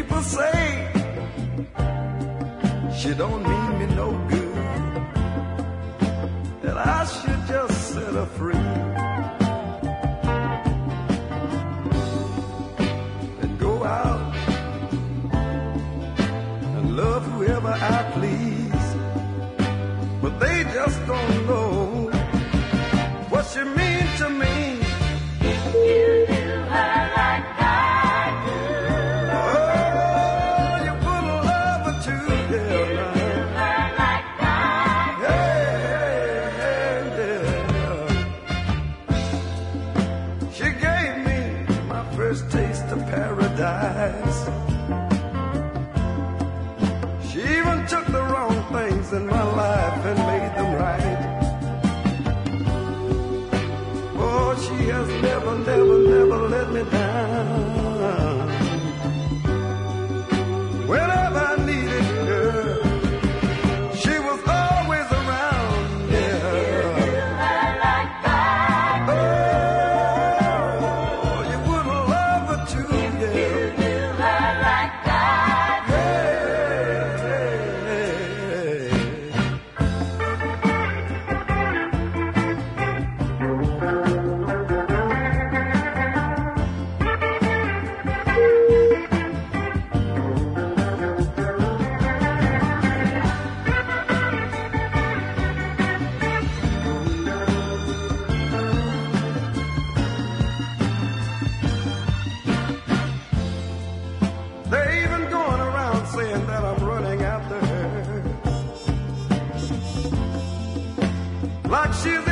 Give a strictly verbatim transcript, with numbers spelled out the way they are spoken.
People say she don't mean me no good, that I should just set her free and go out and love whoever I please. But they just don't know what she means to me. You do her like I do. Oh, you wouldn't love her too, yeah. You do her like I do. Yeah, yeah. She gave me my first taste of paradise. She even took the wrong things in my life and made them right. Oh, she has never, never, never let me down. Whenever I needed her, she was always around, yeah. You do her like I do. Oh, you wouldn't love her too, You yeah. do her like I do. They're even going around saying that I'm running after her, like she's